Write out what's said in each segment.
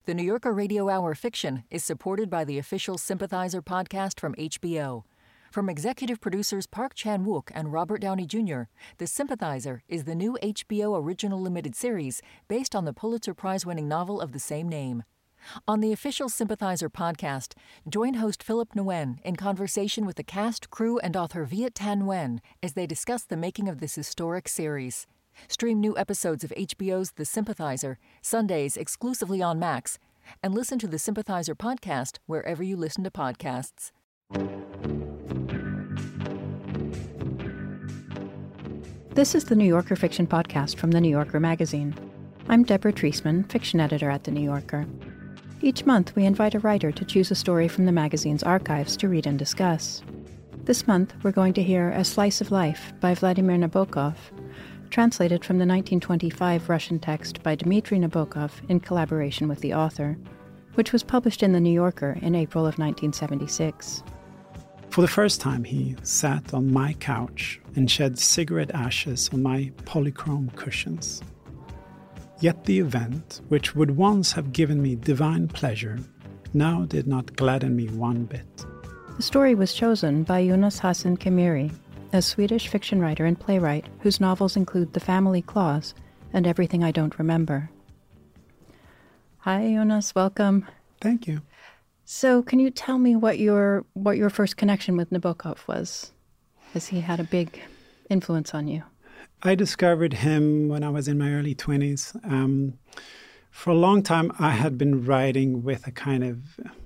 The New Yorker Radio Hour Fiction is supported by the official Sympathizer podcast from HBO. From executive producers Park Chan-wook and Robert Downey Jr., The Sympathizer is the new HBO original limited series based on the Pulitzer Prize-winning novel of the same name. On the official Sympathizer podcast, join host Philip Nguyen in conversation with the cast, crew, and author Viet Thanh Nguyen as they discuss the making of this historic series. Stream new episodes of HBO's The Sympathizer, Sundays exclusively on Max, and listen to The Sympathizer podcast wherever you listen to podcasts. This is the New Yorker Fiction Podcast from The New Yorker magazine. I'm Deborah Treisman, fiction editor at The New Yorker. Each month, we invite a writer to choose a story from the magazine's archives to read and discuss. This month, we're going to hear A Slice of Life by Vladimir Nabokov, translated from the 1925 Russian text by Dmitry Nabokov in collaboration with the author, which was published in The New Yorker in April of 1976. For the first time, he sat on my couch and shed cigarette ashes on my polychrome cushions. Yet the event, which would once have given me divine pleasure, now did not gladden me one bit. The story was chosen by Jonas Hassan Khemiri, a Swedish fiction writer and playwright whose novels include The Family Clause and Everything I Don't Remember. Hi, Jonas. Welcome. Thank you. So can you tell me what your first connection with Nabokov was? Has he had a big influence on you? I discovered him when I was in my early 20s. For a long time, I had been writing with a kind of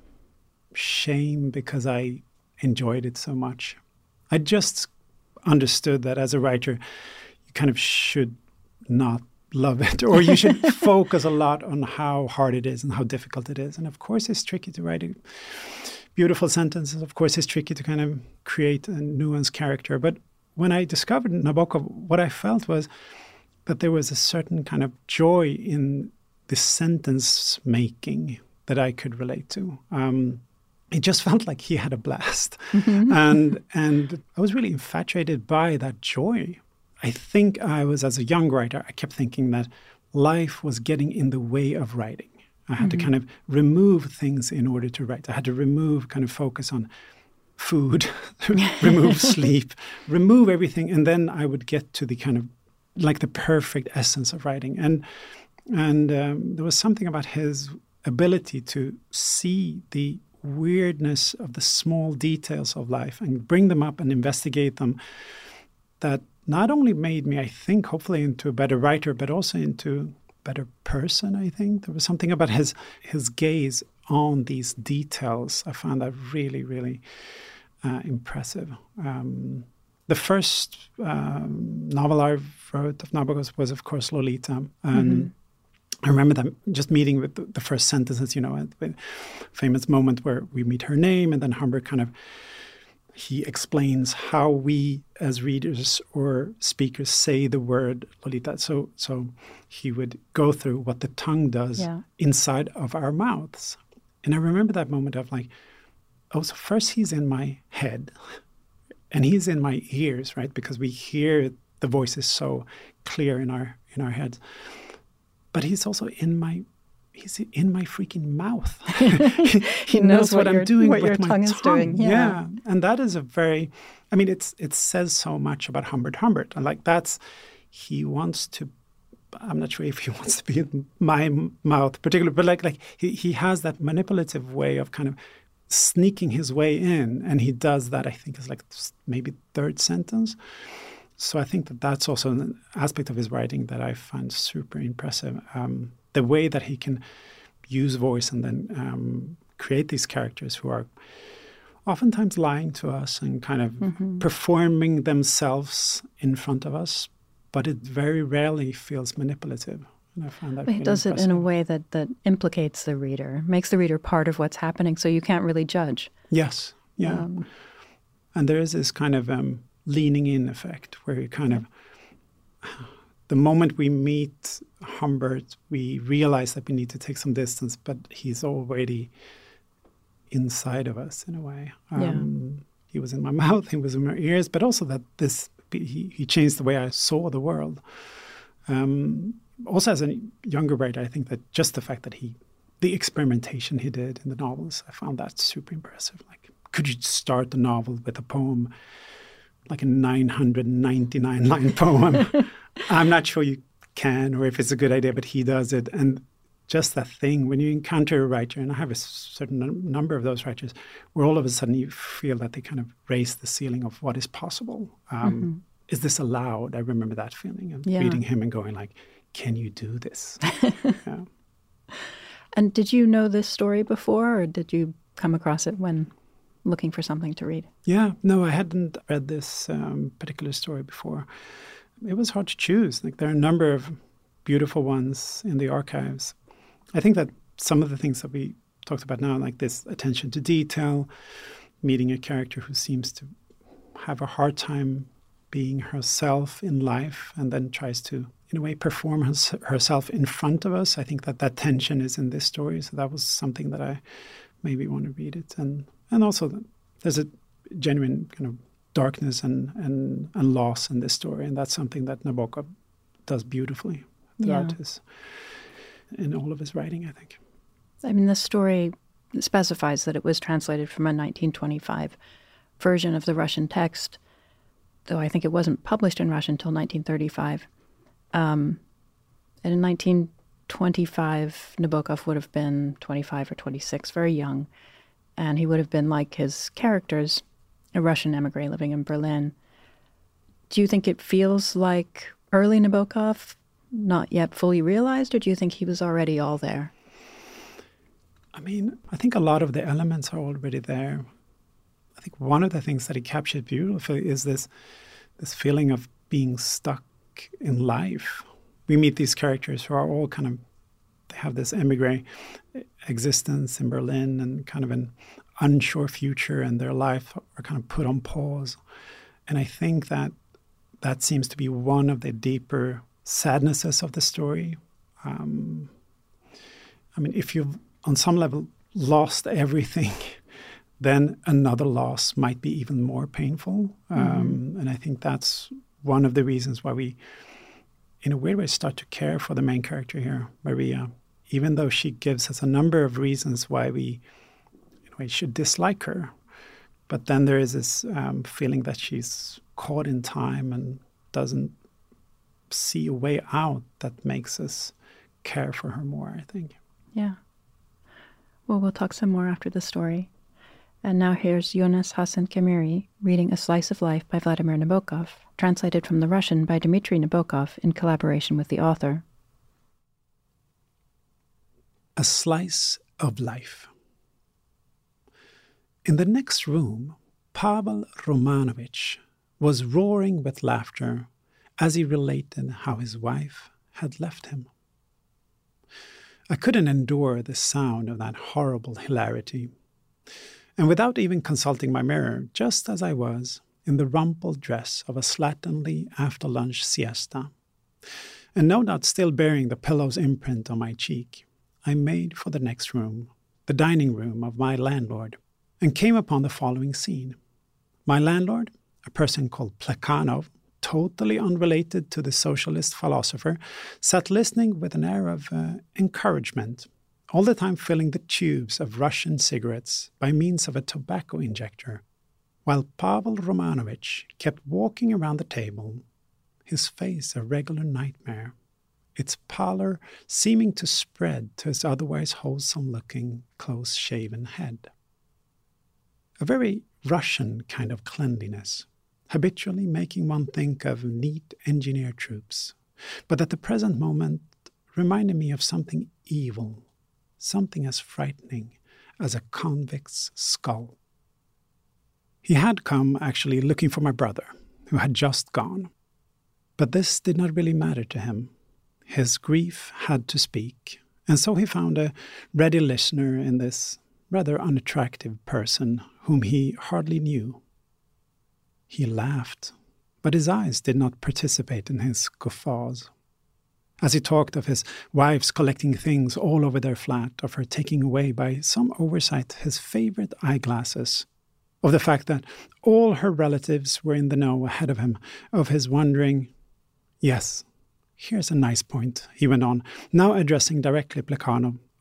shame because I enjoyed it so much. I just understood that as a writer, you kind of should not love it, or you should focus a lot on how hard it is and how difficult it is. And of course, it's tricky to write beautiful sentences. Of course, it's tricky to kind of create a nuanced character. But when I discovered Nabokov, what I felt was that there was a certain kind of joy in the sentence making that I could relate to. It just felt like he had a blast. Mm-hmm. And I was really infatuated by that joy. I think I was, as a young writer, I kept thinking that life was getting in the way of writing. I had to kind of remove things in order to write. I had to kind of focus on food, remove sleep, remove everything. And then I would get to the kind of like the perfect essence of writing. And there was something about his ability to see the weirdness of the small details of life and bring them up and investigate them that not only made me, I think, hopefully into a better writer, but also into a better person, I think. There was something about his gaze on these details. I found that really, really impressive. The first novel I wrote of Nabokov was, of course, Lolita. And I remember them just meeting with the first sentences, the famous moment where we meet her name, and then Humbert he explains how we as readers or speakers say the word Lolita. So he would go through what the tongue does inside of our mouths. And I remember that moment of like, so first he's in my head and he's in my ears, right? Because we hear the voices so clear in our heads. But he's also in my freaking mouth. he knows what I'm doing with your my tongue is doing. Yeah. And that is it says so much about Humbert. And like he wants to, I'm not sure if he wants to be in my mouth particularly, but like he has that manipulative way of kind of sneaking his way in. And he does that, I think, is like maybe third sentence. So I think that's also an aspect of his writing that I find super impressive. The way that he can use voice and then create these characters who are oftentimes lying to us and kind of performing themselves in front of us, but it very rarely feels manipulative. And I find that he does impressive. It in a way that implicates the reader, makes the reader part of what's happening, so you can't really judge. Yes, yeah. And there is this kind of leaning in effect where you kind of... The moment we meet Humbert, we realize that we need to take some distance, but he's already inside of us in a way. He was in my mouth, he was in my ears, but also that he changed the way I saw the world. Also, as a younger writer, I think that just the fact that he the experimentation he did in the novels. I found that super impressive. Like, could you start the novel with a poem, like a 999-line poem? I'm not sure you can, or if it's a good idea, but he does it. And just that thing, when you encounter a writer, and I have a certain number of those writers, where all of a sudden you feel that they kind of raise the ceiling of what is possible. Is this allowed? I remember that feeling of reading him and going like, can you do this? Yeah. And did you know this story before, or did you come across it when looking for something to read? Yeah, no, I hadn't read this particular story before. It was hard to choose. Like, there are a number of beautiful ones in the archives. I think that some of the things that we talked about now, like this attention to detail, meeting a character who seems to have a hard time being herself in life and then tries to, in a way, perform herself in front of us. I think that tension is in this story. So that was something that I maybe want to read it. And also there's a genuine kind of darkness and loss in this story. And that's something that Nabokov does beautifully throughout in all of his writing, I think. I mean, this story specifies that it was translated from a 1925 version of the Russian text, though I think it wasn't published in Russian until 1935. And in 1925, Nabokov would have been 25 or 26, very young. And he would have been, like his characters, a Russian emigre living in Berlin. Do you think it feels like early Nabokov, not yet fully realized, or do you think he was already all there? I mean, I think a lot of the elements are already there. I think one of the things that he captured beautifully is this feeling of being stuck in life. We meet these characters who are all kind of, they have this emigre existence in Berlin and kind of an unsure future, and their life are kind of put on pause. And I think that seems to be one of the deeper sadnesses of the story. I mean, if you've on some level lost everything, then another loss might be even more painful. And I think that's one of the reasons why we, in a weird way, start to care for the main character here, Maria, even though she gives us a number of reasons why we, in a way, should dislike her. But then there is this feeling that she's caught in time and doesn't see a way out that makes us care for her more, I think. Yeah. Well, we'll talk some more after the story. And now here's Jonas Hasan Kemiri reading A Slice of Life by Vladimir Nabokov, translated from the Russian by Dmitry Nabokov in collaboration with the author. A Slice of Life. In the next room, Pavel Romanovich was roaring with laughter as he related how his wife had left him. I couldn't endure the sound of that horrible hilarity. And without even consulting my mirror, just as I was, in the rumpled dress of a slatternly after-lunch siesta, and no doubt still bearing the pillow's imprint on my cheek, I made for the next room, the dining room of my landlord, and came upon the following scene. My landlord, a person called Plekhanov, totally unrelated to the socialist philosopher, sat listening with an air of encouragement, all the time filling the tubes of Russian cigarettes by means of a tobacco injector, while Pavel Romanovich kept walking around the table, his face a regular nightmare, its pallor seeming to spread to his otherwise wholesome-looking, close-shaven head. A very Russian kind of cleanliness, habitually making one think of neat engineer troops, but at the present moment reminded me of something evil, something as frightening as a convict's skull. He had come, actually, looking for my brother, who had just gone. But this did not really matter to him. His grief had to speak, and so he found a ready listener in this rather unattractive person whom he hardly knew. He laughed, but his eyes did not participate in his guffaws. As he talked of his wife's collecting things all over their flat, of her taking away by some oversight his favorite eyeglasses, of the fact that all her relatives were in the know ahead of him, of his wondering, "Yes, here's a nice point," he went on, now addressing directly Plekhanov,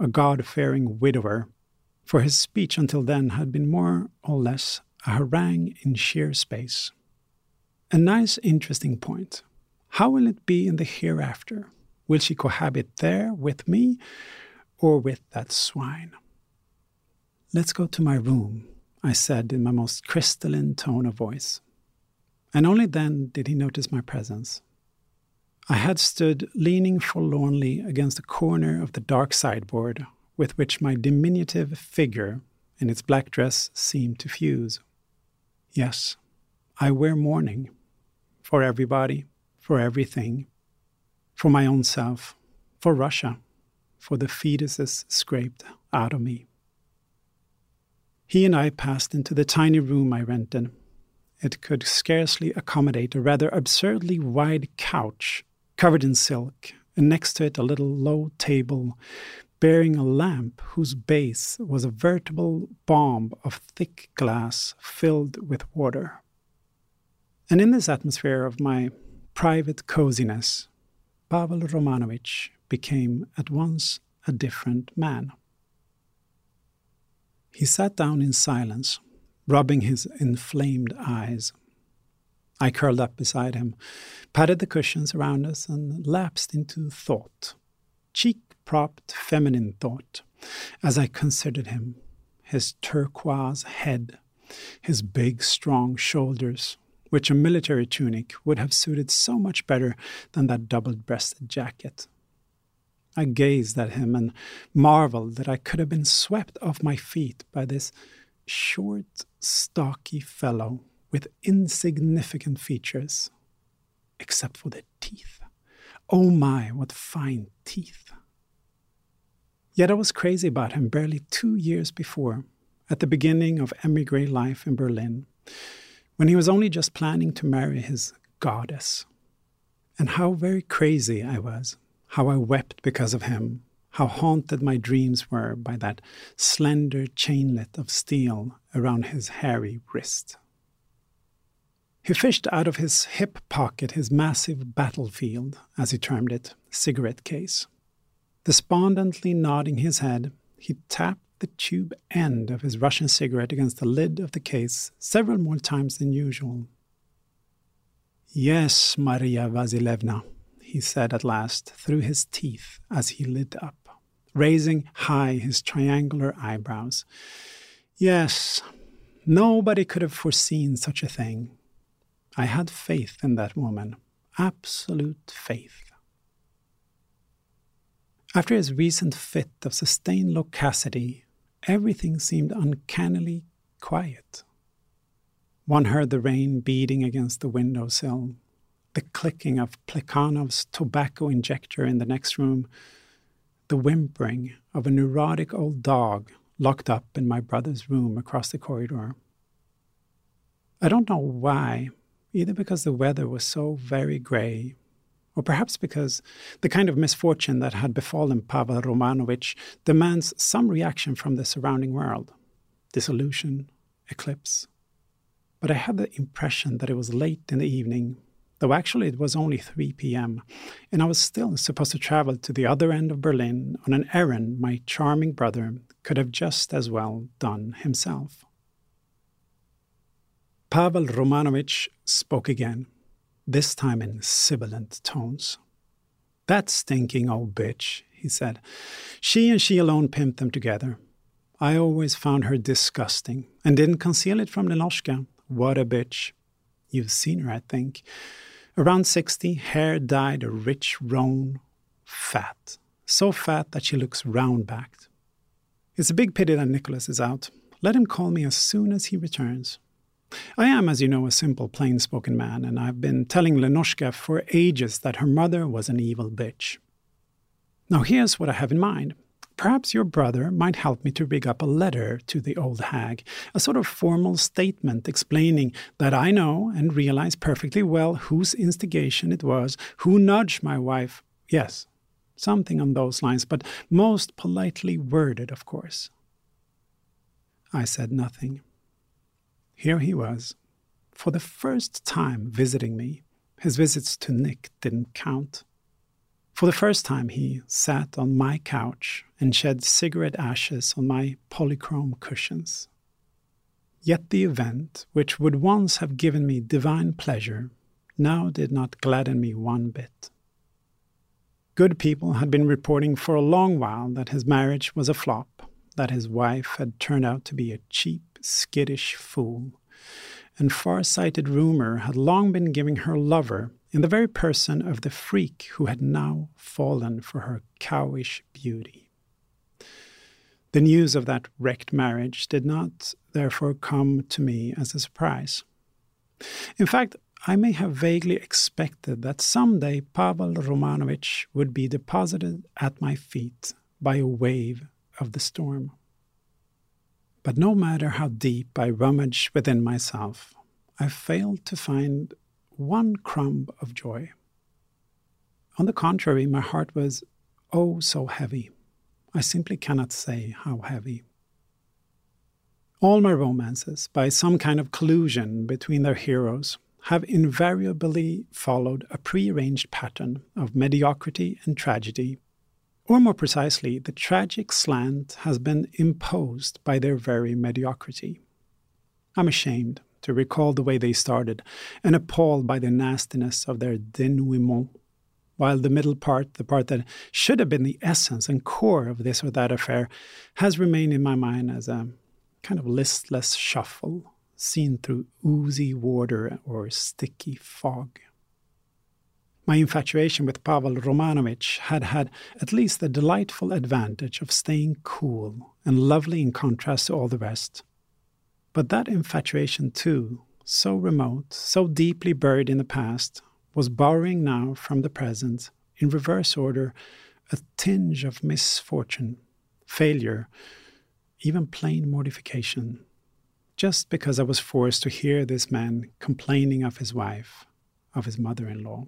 a God-fearing widower, for his speech until then had been more or less a harangue in sheer space. A nice, interesting point. How will it be in the hereafter? Will she cohabit there with me or with that swine? "Let's go to my room," I said in my most crystalline tone of voice. And only then did he notice my presence. I had stood leaning forlornly against a corner of the dark sideboard with which my diminutive figure in its black dress seemed to fuse. Yes, I wear mourning. For everybody, for everything. For my own self, for Russia, for the fetuses scraped out of me. He and I passed into the tiny room I rented. It could scarcely accommodate a rather absurdly wide couch covered in silk, and next to it a little low table bearing a lamp whose base was a veritable bomb of thick glass filled with water. And in this atmosphere of my private coziness, Pavel Romanovich became at once a different man. He sat down in silence, rubbing his inflamed eyes. I curled up beside him, patted the cushions around us, and lapsed into thought, cheek-propped feminine thought, as I considered him, his turquoise head, his big, strong shoulders, which a military tunic would have suited so much better than that double-breasted jacket. I gazed at him and marveled that I could have been swept off my feet by this short, stocky fellow with insignificant features, except for the teeth. Oh my, what fine teeth! Yet I was crazy about him barely 2 years before, at the beginning of emigre life in Berlin, when he was only just planning to marry his goddess. And how very crazy I was, how I wept because of him, how haunted my dreams were by that slender chainlet of steel around his hairy wrist. He fished out of his hip pocket his massive battlefield, as he termed it, cigarette case. Despondently nodding his head, he tapped the tube end of his Russian cigarette against the lid of the case several more times than usual. "Yes, Maria Vasilevna," he said at last, through his teeth as he lit up, raising high his triangular eyebrows. "Yes, nobody could have foreseen such a thing. I had faith in that woman, absolute faith." After his recent fit of sustained loquacity, everything seemed uncannily quiet. One heard the rain beating against the windowsill, the clicking of Plekhanov's tobacco injector in the next room, the whimpering of a neurotic old dog locked up in my brother's room across the corridor. I don't know why, either because the weather was so very grey, or perhaps because the kind of misfortune that had befallen Pavel Romanovich demands some reaction from the surrounding world. Dissolution, eclipse. But I had the impression that it was late in the evening, though actually it was only 3 p.m., and I was still supposed to travel to the other end of Berlin on an errand my charming brother could have just as well done himself. Pavel Romanovich spoke again, this time in sibilant tones. "That stinking old bitch," he said. "She and she alone pimped them together. I always found her disgusting, and didn't conceal it from Lenoshka. What a bitch. You've seen her, I think. Around 60, hair dyed a rich roan, fat. So fat that she looks round-backed. It's a big pity that Nicholas is out. Let him call me as soon as he returns. I am, as you know, a simple, plain-spoken man, and I've been telling Lenoshka for ages that her mother was an evil bitch. Now here's what I have in mind. Perhaps your brother might help me to rig up a letter to the old hag, a sort of formal statement explaining that I know and realize perfectly well whose instigation it was, who nudged my wife. Yes, something on those lines, but most politely worded, of course." I said nothing. Here he was, for the first time visiting me. His visits to Nick didn't count. For the first time, he sat on my couch and shed cigarette ashes on my polychrome cushions. Yet the event, which would once have given me divine pleasure, now did not gladden me one bit. Good people had been reporting for a long while that his marriage was a flop, that his wife had turned out to be a cheap, skittish fool, and far-sighted rumor had long been giving her lover in the very person of the freak who had now fallen for her cowish beauty. The news of that wrecked marriage did not, therefore, come to me as a surprise. In fact, I may have vaguely expected that someday Pavel Romanovich would be deposited at my feet by a wave of the storm. But no matter how deep I rummaged within myself, I failed to find one crumb of joy. On the contrary, my heart was oh so heavy. I simply cannot say how heavy. All my romances, by some kind of collusion between their heroes, have invariably followed a prearranged pattern of mediocrity and tragedy, or more precisely, the tragic slant has been imposed by their very mediocrity. I'm ashamed to recall the way they started, and appalled by the nastiness of their denouement, while the middle part, the part that should have been the essence and core of this or that affair, has remained in my mind as a kind of listless shuffle, seen through oozy water or sticky fog. My infatuation with Pavel Romanovich had at least the delightful advantage of staying cool and lovely in contrast to all the rest. But that infatuation too, so remote, so deeply buried in the past, was borrowing now from the present, in reverse order, a tinge of misfortune, failure, even plain mortification, just because I was forced to hear this man complaining of his wife, of his mother-in-law.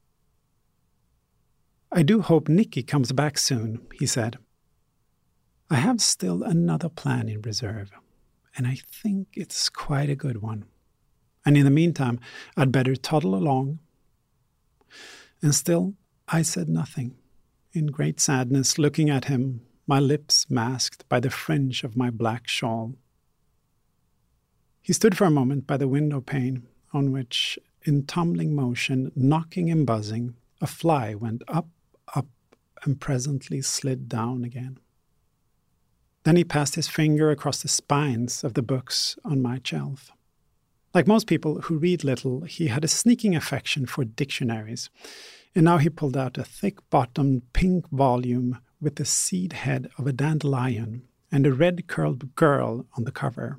"I do hope Nicky comes back soon," he said. "I have still another plan in reserve, and I think it's quite a good one. And in the meantime, I'd better toddle along." And still I said nothing, in great sadness, looking at him, my lips masked by the fringe of my black shawl. He stood for a moment by the window pane, on which, in tumbling motion, knocking and buzzing, a fly went up, and presently slid down again. Then he passed his finger across the spines of the books on my shelf. Like most people who read little, he had a sneaking affection for dictionaries, and now he pulled out a thick-bottomed pink volume with the seed head of a dandelion and a red-curled girl on the cover.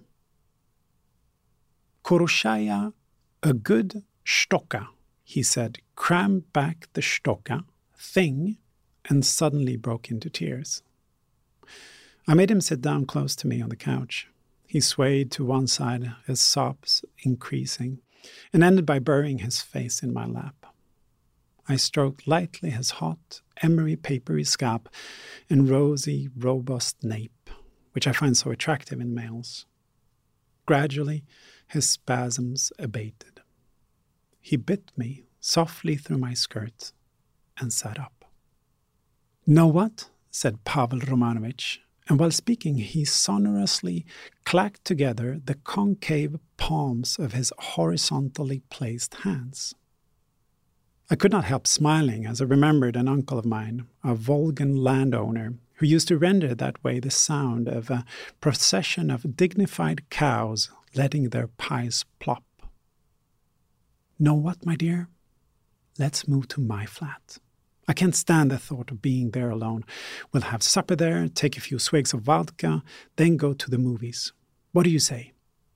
"Koroshaya, a good stocka," he said, crammed back the stocka thing, and suddenly broke into tears. I made him sit down close to me on the couch. He swayed to one side, his sobs increasing, and ended by burying his face in my lap. I stroked lightly his hot, emery-papery scalp and rosy, robust nape, which I find so attractive in males. Gradually, his spasms abated. He bit me softly through my skirt and sat up. "Know what?" said Pavel Romanovich, and while speaking he sonorously clacked together the concave palms of his horizontally placed hands. I could not help smiling as I remembered an uncle of mine, a Volgan landowner, who used to render that way the sound of a procession of dignified cows letting their pies plop. "Know what, my dear? Let's move to my flat. I can't stand the thought of being there alone. We'll have supper there, take a few swigs of vodka, then go to the movies. What do you say?"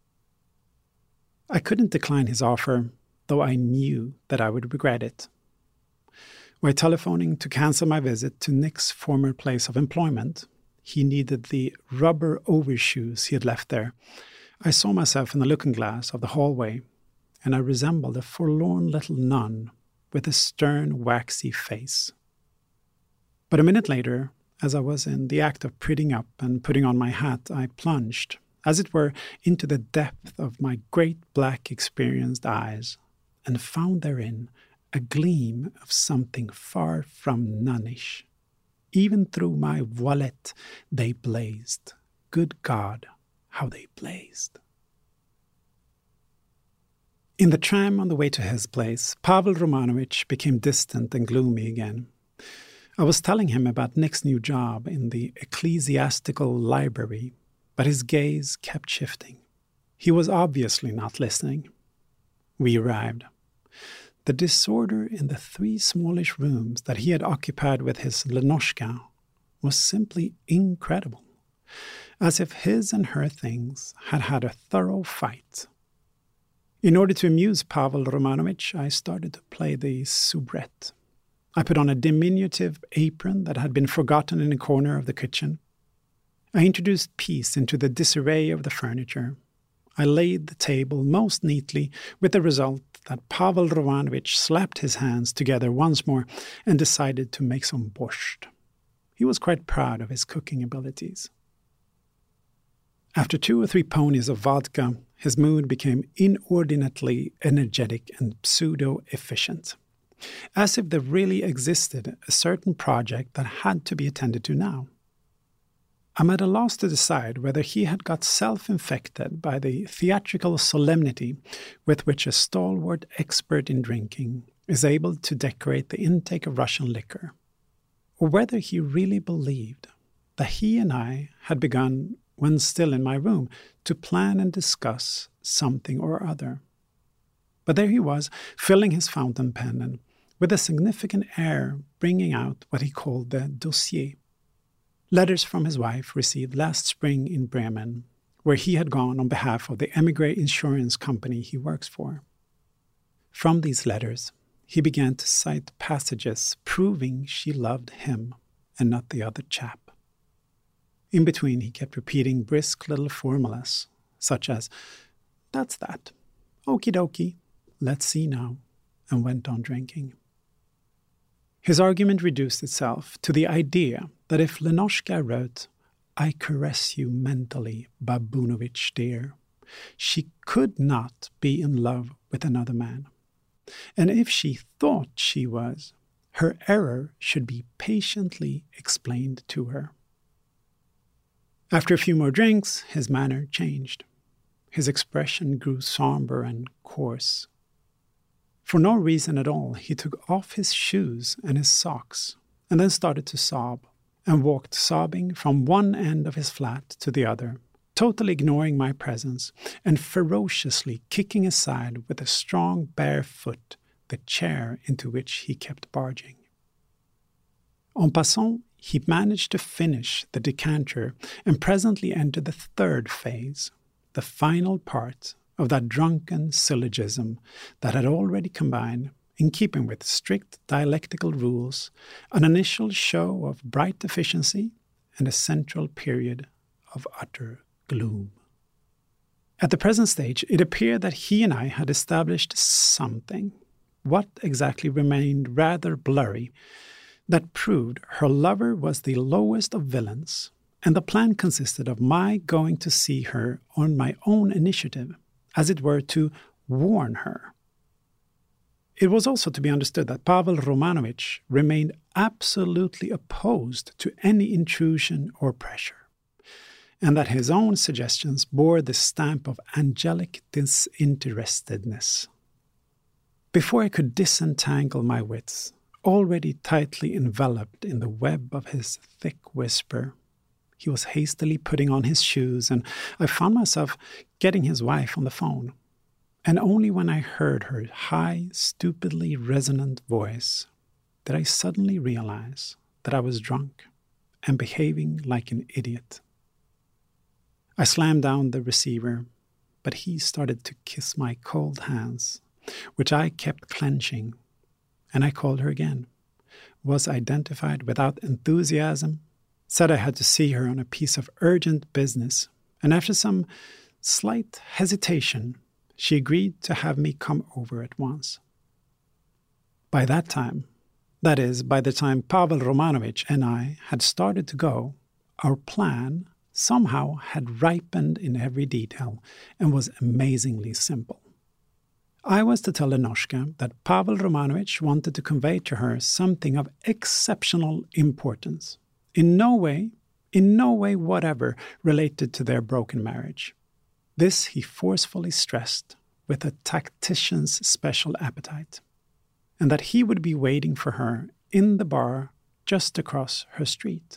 I couldn't decline his offer, though I knew that I would regret it. While telephoning to cancel my visit to Nick's former place of employment, he needed the rubber overshoes he had left there. I saw myself in the looking-glass of the hallway, and I resembled a forlorn little nun with a stern, waxy face. But a minute later, as I was in the act of prettying up and putting on my hat, I plunged, as it were, into the depth of my great black experienced eyes, and found therein a gleam of something far from nunnish. Even through my voilette they blazed. Good God, how they blazed. In the tram on the way to his place, Pavel Romanovich became distant and gloomy again. I was telling him about Nick's new job in the ecclesiastical library, but his gaze kept shifting. He was obviously not listening. We arrived. The disorder in the 3 smallish rooms that he had occupied with his Lenoshka was simply incredible, as if his and her things had had a thorough fight. In order to amuse Pavel Romanovich, I started to play the soubrette. I put on a diminutive apron that had been forgotten in a corner of the kitchen. I introduced peace into the disarray of the furniture. I laid the table most neatly, with the result that Pavel Romanovich slapped his hands together once more and decided to make some borscht. He was quite proud of his cooking abilities. After 2 or 3 ponies of vodka, his mood became inordinately energetic and pseudo-efficient, as if there really existed a certain project that had to be attended to now. I'm at a loss to decide whether he had got self-infected by the theatrical solemnity with which a stalwart expert in drinking is able to decorate the intake of Russian liquor, or whether he really believed that he and I had begun, when still in my room, to plan and discuss something or other. But there he was, filling his fountain pen and with a significant air bringing out what he called the dossier. Letters from his wife received last spring in Bremen, where he had gone on behalf of the émigré insurance company he works for. From these letters, he began to cite passages proving she loved him and not the other chap. In between, he kept repeating brisk little formulas, such as, "That's that. Okie dokie. Let's see now," and went on drinking. His argument reduced itself to the idea that if Lenoshka wrote, "I caress you mentally, Babunovich dear," she could not be in love with another man. And if she thought she was, her error should be patiently explained to her. After a few more drinks, his manner changed. His expression grew somber and coarse. For no reason at all, he took off his shoes and his socks, and then started to sob, and walked sobbing from one end of his flat to the other, totally ignoring my presence, and ferociously kicking aside with a strong bare foot the chair into which he kept barging. En passant, he managed to finish the decanter and presently entered the 3rd phase, the final part of that drunken syllogism that had already combined, in keeping with strict dialectical rules, an initial show of bright efficiency and a central period of utter gloom. At the present stage, it appeared that he and I had established something, what exactly remained rather blurry, that proved her lover was the lowest of villains, and the plan consisted of my going to see her on my own initiative, as it were to warn her. It was also to be understood that Pavel Romanovich remained absolutely opposed to any intrusion or pressure, and that his own suggestions bore the stamp of angelic disinterestedness. Before I could disentangle my wits, already tightly enveloped in the web of his thick whisper, he was hastily putting on his shoes, and I found myself getting his wife on the phone. And only when I heard her high, stupidly resonant voice did I suddenly realize that I was drunk and behaving like an idiot. I slammed down the receiver, but he started to kiss my cold hands, which I kept clenching, and I called her again, was identified without enthusiasm, said I had to see her on a piece of urgent business, and after some slight hesitation, she agreed to have me come over at once. By that time, that is, by the time Pavel Romanovich and I had started to go, our plan somehow had ripened in every detail and was amazingly simple. I was to tell Lenoshka that Pavel Romanovich wanted to convey to her something of exceptional importance, in no way whatever related to their broken marriage. This he forcefully stressed with a tactician's special appetite, and that he would be waiting for her in the bar just across her street.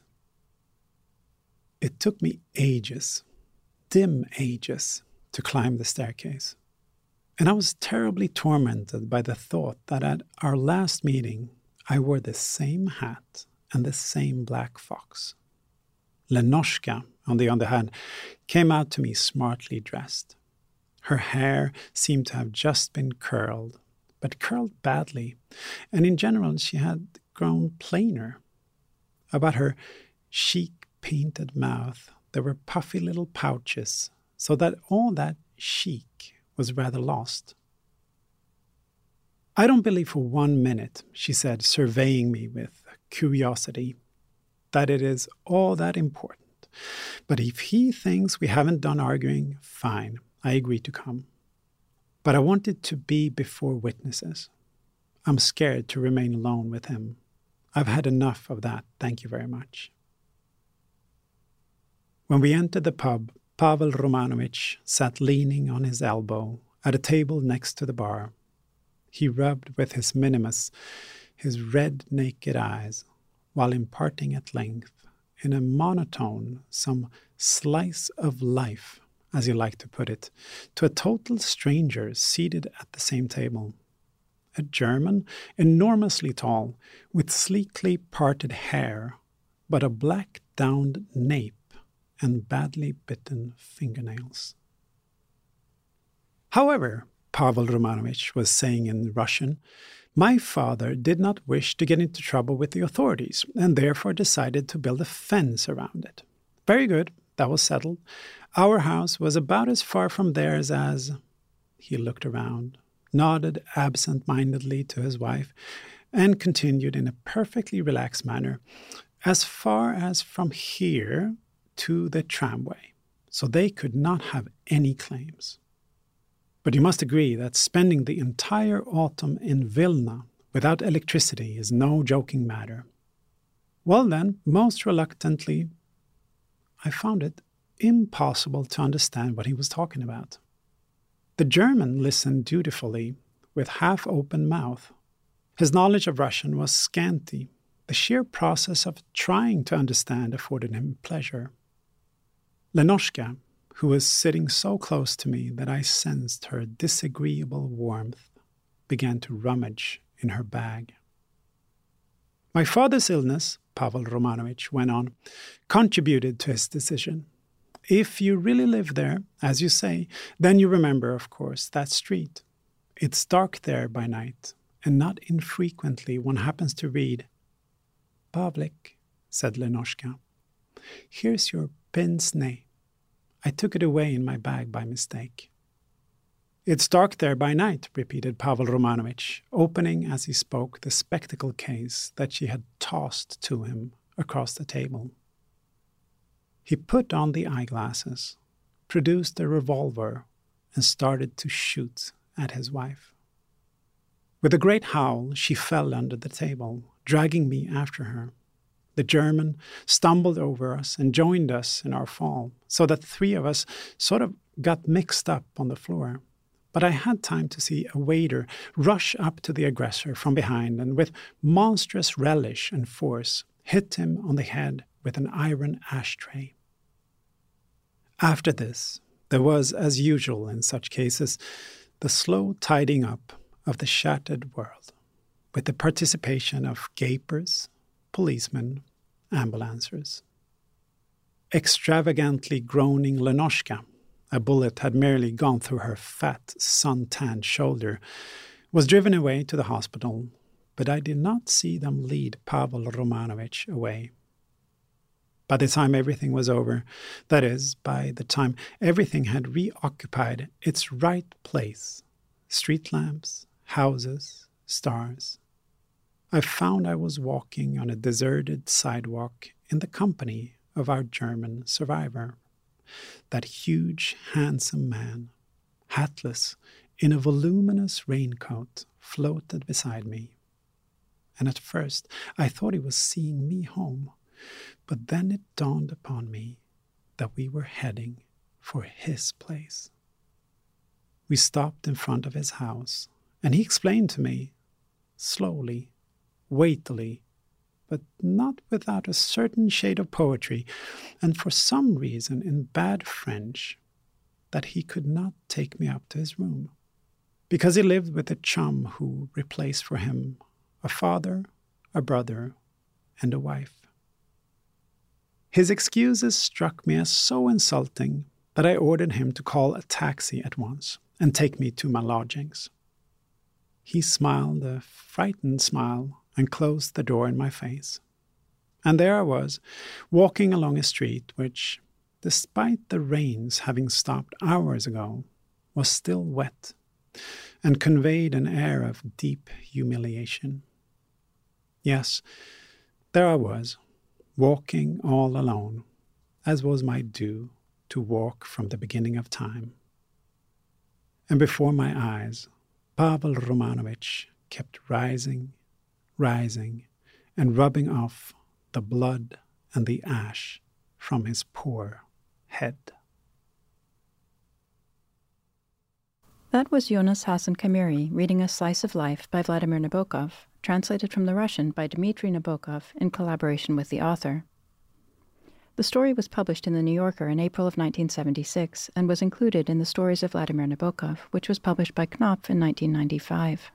It took me ages, dim ages, to climb the staircase, and I was terribly tormented by the thought that at our last meeting I wore the same hat and the same black fox. Lenoshka, on the other hand, came out to me smartly dressed. Her hair seemed to have just been curled, but curled badly, and in general she had grown plainer. About her chic painted mouth there were puffy little pouches, so that all that chic was rather lost. "I don't believe for 1 minute," she said, surveying me with curiosity, "that it is all that important. But if he thinks we haven't done arguing, fine, I agree to come. But I want it to be before witnesses. I'm scared to remain alone with him. I've had enough of that, thank you very much." When we entered the pub, Pavel Romanovich sat leaning on his elbow at a table next to the bar. He rubbed with his minimus his red naked eyes, while imparting at length, in a monotone, some slice of life, as you like to put it, to a total stranger seated at the same table. A German, enormously tall, with sleekly parted hair, but a black downed nape and badly bitten fingernails. "However," Pavel Romanovich was saying in Russian, "my father did not wish to get into trouble with the authorities and therefore decided to build a fence around it. Very good, that was settled. Our house was about as far from theirs as—" He looked around, nodded absent-mindedly to his wife, and continued in a perfectly relaxed manner, "as far as from here to the tramway, so they could not have any claims. But you must agree that spending the entire autumn in Vilna without electricity is no joking matter. Well then, most reluctantly, I found it impossible to understand what he was talking about. The German listened dutifully, with half-open mouth. His knowledge of Russian was scanty. The sheer process of trying to understand afforded him pleasure. Lenoshka, who was sitting so close to me that I sensed her disagreeable warmth, began to rummage in her bag. "My father's illness," Pavel Romanovich went on, "contributed to his decision. If you really live there, as you say, then you remember, of course, that street. It's dark there by night, and not infrequently one happens to read—" "Pavlik," said Lenoshka, "here's your pince-nez. I took it away in my bag by mistake." "It's dark there by night," repeated Pavel Romanovich, opening as he spoke the spectacle case that she had tossed to him across the table. He put on the eyeglasses, produced a revolver, and started to shoot at his wife. With a great howl, she fell under the table, dragging me after her. The German stumbled over us and joined us in our fall, so that the three of us sort of got mixed up on the floor. But I had time to see a waiter rush up to the aggressor from behind and with monstrous relish and force hit him on the head with an iron ashtray. After this, there was, as usual in such cases, the slow tidying up of the shattered world, with the participation of gapers, policemen, ambulancers. Extravagantly groaning Lenoshka, a bullet had merely gone through her fat, sun-tanned shoulder, was driven away to the hospital, but I did not see them lead Pavel Romanovich away. By the time everything was over, that is, by the time everything had reoccupied its right place, street lamps, houses, stars, I found I was walking on a deserted sidewalk in the company of our German survivor, that huge, handsome man, hatless, in a voluminous raincoat floated beside me. And at first I thought he was seeing me home, but then it dawned upon me that we were heading for his place. We stopped in front of his house, and he explained to me, slowly, weightily, but not without a certain shade of poetry, and for some reason in bad French, that he could not take me up to his room, because he lived with a chum who replaced for him a father, a brother, and a wife. His excuses struck me as so insulting that I ordered him to call a taxi at once and take me to my lodgings. He smiled a frightened smile and closed the door in my face. And there I was, walking along a street which, despite the rains having stopped hours ago, was still wet and conveyed an air of deep humiliation. Yes, there I was, walking all alone, as was my due to walk from the beginning of time. And before my eyes, Pavel Romanovich kept rising, and rubbing off the blood and the ash from his poor head. That was Jonas Hassan Khemiri reading A Slice of Life by Vladimir Nabokov, translated from the Russian by Dmitry Nabokov in collaboration with the author. The story was published in The New Yorker in April of 1976 and was included in the Stories of Vladimir Nabokov, which was published by Knopf in 1995.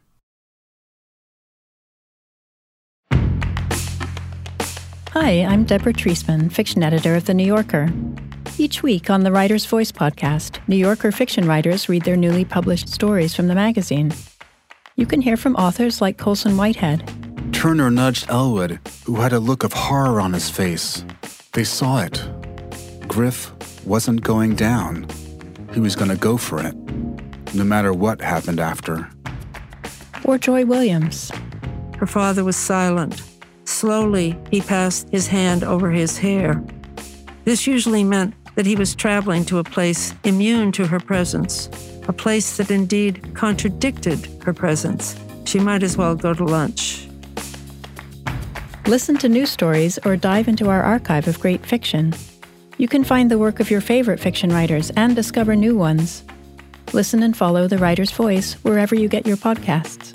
Hi, I'm Deborah Treisman, fiction editor of The New Yorker. Each week on the Writer's Voice podcast, New Yorker fiction writers read their newly published stories from the magazine. You can hear from authors like Colson Whitehead. Turner nudged Elwood, who had a look of horror on his face. They saw it. Griff wasn't going down. He was going to go for it, no matter what happened after. Or Joy Williams. Her father was silent. Slowly, he passed his hand over his hair. This usually meant that he was traveling to a place immune to her presence, a place that indeed contradicted her presence. She might as well go to lunch. Listen to new stories or dive into our archive of great fiction. You can find the work of your favorite fiction writers and discover new ones. Listen and follow The Writer's Voice wherever you get your podcasts.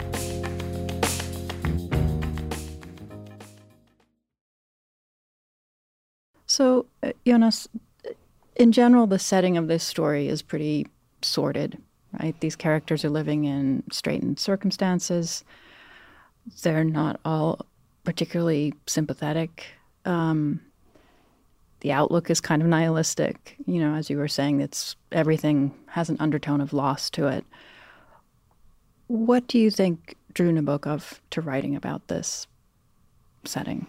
So, Jonas, in general, the setting of this story is pretty sordid, right? These characters are living in straitened circumstances. They're not all particularly sympathetic. The outlook is kind of nihilistic. You know, as you were saying, everything has an undertone of loss to it. What do you think drew Nabokov to writing about this setting?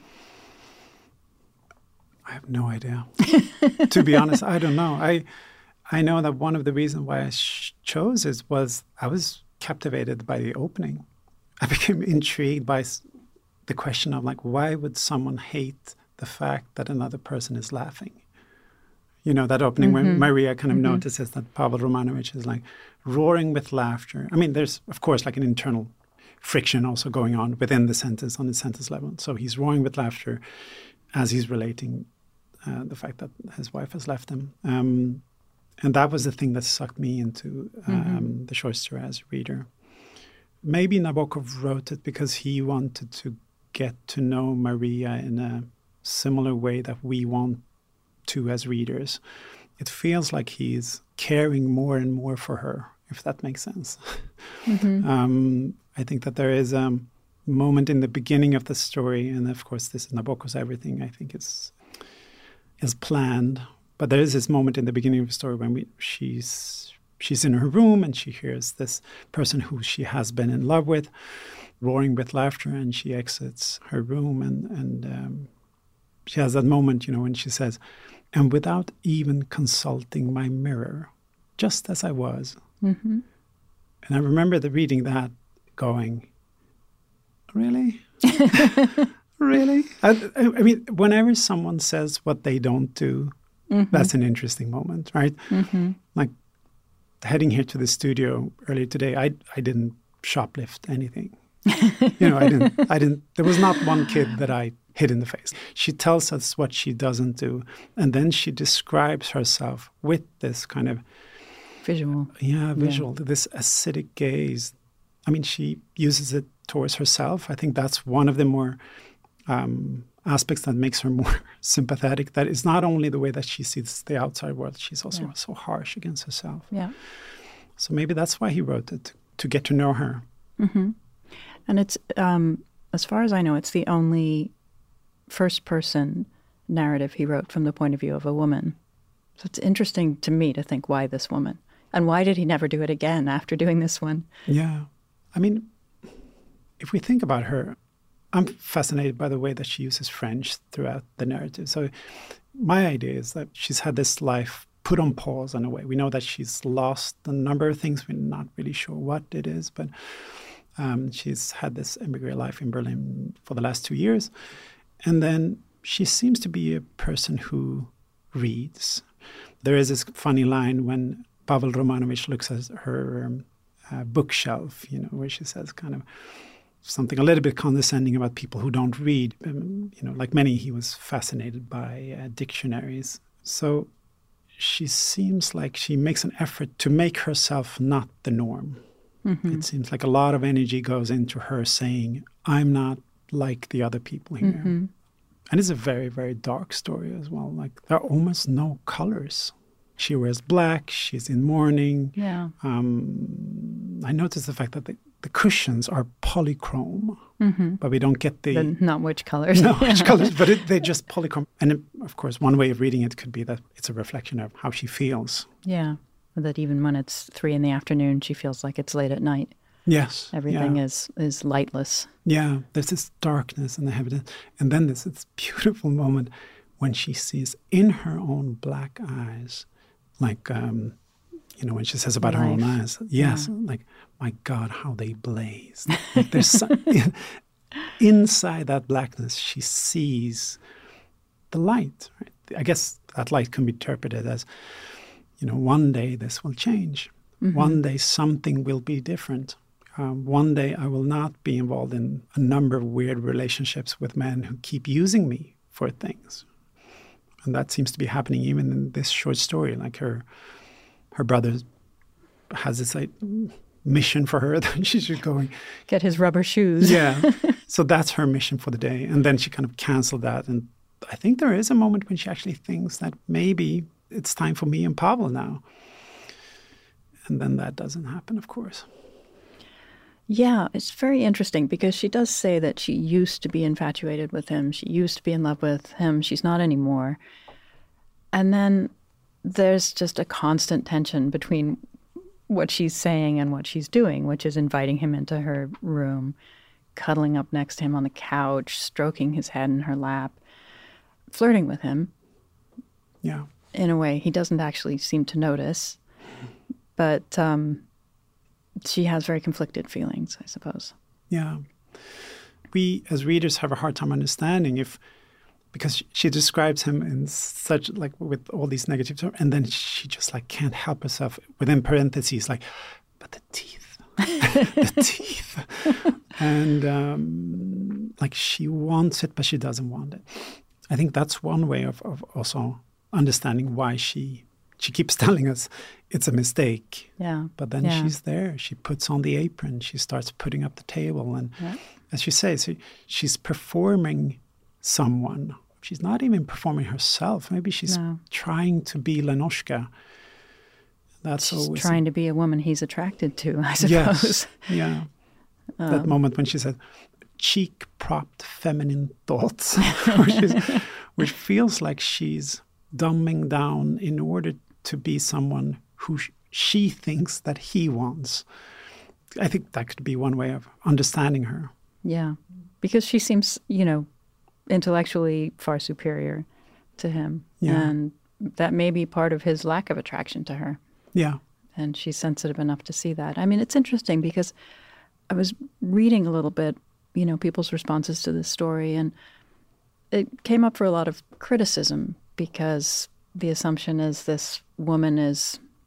I have no idea. To be honest, I don't know. I know that one of the reasons why I chose it was I was captivated by the opening. I became intrigued by the question of, like, why would someone hate the fact that another person is laughing? You know, that opening when Maria kind of notices that Pavel Romanovich is like roaring with laughter. I mean, there's, of course, like an internal friction also going on within the sentence, on the sentence level. So he's roaring with laughter as he's relating the fact that his wife has left him. And that was the thing that sucked me into the short story as a reader. Maybe Nabokov wrote it because he wanted to get to know Maria in a similar way that we want to as readers. It feels like he's caring more and more for her, if that makes sense. I think that there is a moment in the beginning of the story, and of course this is Nabokov's everything, I think is planned. But there is this moment in the beginning of the story when she's in her room and she hears this person who she has been in love with roaring with laughter, and she exits her room and she has that moment, you know, when she says, "And without even consulting my mirror, just as I was." And I remember reading that going, really? Really? I mean, whenever someone says what they don't do, that's an interesting moment, right? Like, heading here to the studio earlier today, I didn't shoplift anything. I didn't. There was not one kid that I hit in the face. She tells us what she doesn't do, and then she describes herself with this kind of visual. This acidic gaze. I mean, she uses it towards herself. I think that's one of the more aspects that makes her more sympathetic. That is not only the way that she sees the outside world, she's also so harsh against herself. Yeah. So maybe that's why he wrote it, to get to know her. Mm-hmm. And it's, as far as I know, it's the only first-person narrative he wrote from the point of view of a woman. So it's interesting to me to think, why this woman? And why did he never do it again after doing this one? Yeah. I mean, if we think about her, I'm fascinated by the way that she uses French throughout the narrative. So my idea is that she's had this life put on pause in a way. We know that she's lost a number of things. We're not really sure what it is, but she's had this emigre life in Berlin for the last 2 years. And then she seems to be a person who reads. There is this funny line when Pavel Romanovich looks at her bookshelf, where she says kind of something a little bit condescending about people who don't read. Like many, he was fascinated by dictionaries. So she seems like she makes an effort to make herself not the norm. Mm-hmm. It seems like a lot of energy goes into her saying, I'm not like the other people here. Mm-hmm. And it's a very, very dark story as well. Like, there are almost no colors. She wears black, she's in mourning. Yeah. I noticed the fact that the cushions are polychrome, but we don't get not which colors. No, which colors, but they're just polychrome. And of course, one way of reading it could be that it's a reflection of how she feels. Yeah, that even when it's 3 p.m, she feels like it's late at night. Yes. Everything is lightless. Yeah, there's this darkness and the heaviness. And then there's this beautiful moment when she sees in her own black eyes, like, when she says about her own eyes, yes, like, my God, how they blaze. Like there's inside that blackness, she sees the light. Right? I guess that light can be interpreted as, one day this will change. Mm-hmm. One day something will be different. One day I will not be involved in a number of weird relationships with men who keep using me for things. And that seems to be happening even in this short story. Like her brother has this mission for her that she should go and get his rubber shoes. Yeah. So that's her mission for the day. And then she kind of canceled that. And I think there is a moment when she actually thinks that maybe it's time for me and Pavel now. And then that doesn't happen, of course. Yeah, it's very interesting because she does say that she used to be infatuated with him. She used to be in love with him. She's not anymore. And then there's just a constant tension between what she's saying and what she's doing, which is inviting him into her room, cuddling up next to him on the couch, stroking his head in her lap, flirting with him. Yeah. In a way he doesn't actually seem to notice. But she has very conflicted feelings, I suppose. Yeah. We, as readers, have a hard time understanding because she describes him in such, like, with all these negative terms, and then she just, like, can't help herself, within parentheses, like, but the teeth. The teeth. And, like, she wants it, but she doesn't want it. I think that's one way of also understanding why she keeps telling us it's a mistake. Yeah. But then she's there. She puts on the apron. She starts putting up the table. And as you say, she's performing someone. She's not even performing herself. Maybe she's trying to be Lenoshka. She's trying to be a woman he's attracted to, I suppose. Yes. Yeah. That moment when she said, cheek-propped feminine thoughts, which feels like she's dumbing down in order to be someone who she thinks that he wants. I think that could be one way of understanding her. Yeah, because she seems, intellectually far superior to him. Yeah. And that may be part of his lack of attraction to her. Yeah. And she's sensitive enough to see that. I mean, it's interesting because I was reading a little bit, people's responses to this story, and it came up for a lot of criticism because the assumption is this woman is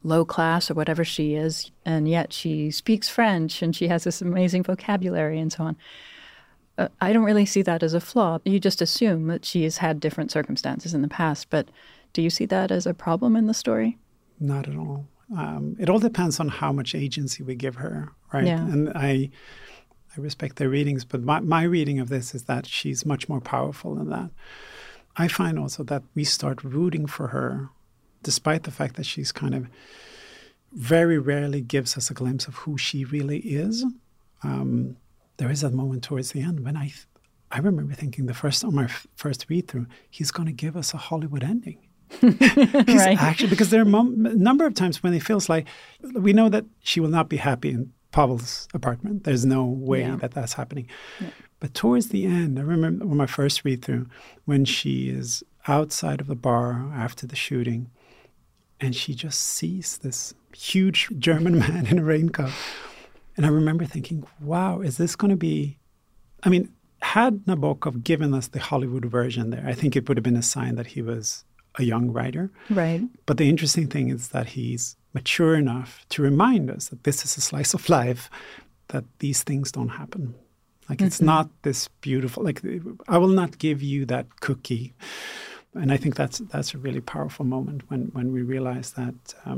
low class or whatever she is, and yet she speaks French and she has this amazing vocabulary and so on. I don't really see that as a flaw. You just assume that she has had different circumstances in the past, but do you see that as a problem in the story? Not at all. It all depends on how much agency we give her, right? Yeah. And I respect their readings, but my reading of this is that she's much more powerful than that. I find also that we start rooting for her, despite the fact that she's kind of very rarely gives us a glimpse of who she really is. There is that moment towards the end when I remember thinking on my first read through, he's going to give us a Hollywood ending. Right. Actually, because there are a number of times when it feels like we know that she will not be happy in Pavel's apartment. There's no way that that's happening. Yeah. But towards the end, I remember on my first read through when she is outside of the bar after the shooting and she just sees this huge German man in a raincoat. And I remember thinking, wow, is this going to be... I mean, had Nabokov given us the Hollywood version there, I think it would have been a sign that he was a young writer. Right. But the interesting thing is that he's mature enough to remind us that this is a slice of life, that these things don't happen. Like, it's not this beautiful... Like, I will not give you that cookie. And I think that's a really powerful moment when we realize that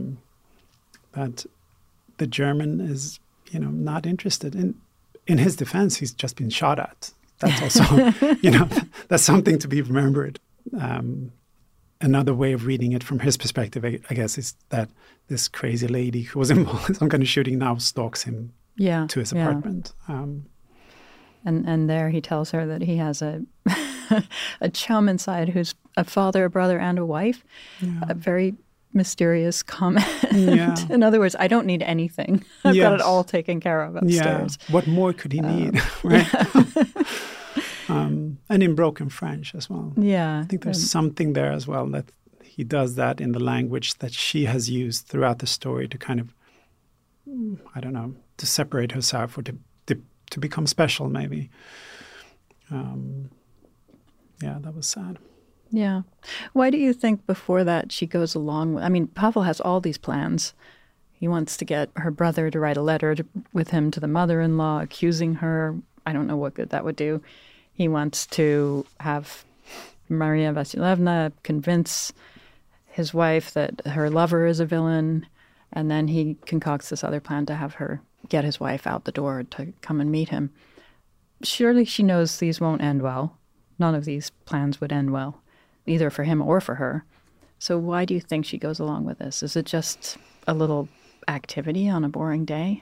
that the German is... not interested in his defense. He's just been shot at. That's also, that's something to be remembered. Another way of reading it from his perspective, I guess, is that this crazy lady who was involved in some kind of shooting now stalks him to his apartment. And there he tells her that he has a a chum inside who's a father, a brother, and a wife. Yeah. A very mysterious comment. Yeah. In other words, I don't need anything. I've got it all taken care of upstairs. Yeah. What more could he need? Right? And in broken French as well. Yeah. I think there's something there as well that he does that in the language that she has used throughout the story to kind of, I don't know, to separate herself or to become special maybe. That was sad. Yeah. Why do you think before that she goes along with... I mean, Pavel has all these plans. He wants to get her brother to write a letter with him to the mother-in-law, accusing her. I don't know what good that would do. He wants to have Maria Vasilyevna convince his wife that her lover is a villain, and then he concocts this other plan to have her get his wife out the door to come and meet him. Surely she knows these won't end well. None of these plans would end well, either for him or for her. So why do you think she goes along with this? Is it just a little activity on a boring day?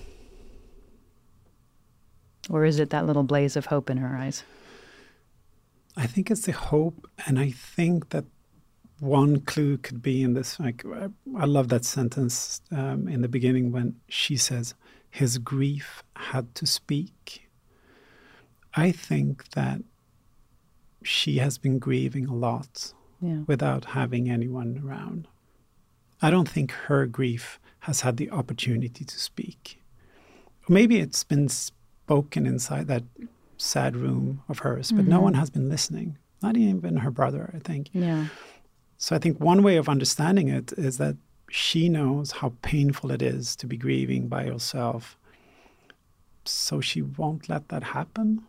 Or is it that little blaze of hope in her eyes? I think it's the hope, and I think that one clue could be in this. Like, I love that sentence in the beginning when she says, his grief had to speak. I think that she has been grieving a lot without having anyone around. I don't think her grief has had the opportunity to speak. Maybe it's been spoken inside that sad room of hers, but no one has been listening, not even her brother, I think. Yeah. So I think one way of understanding it is that she knows how painful it is to be grieving by yourself, so she won't let that happen.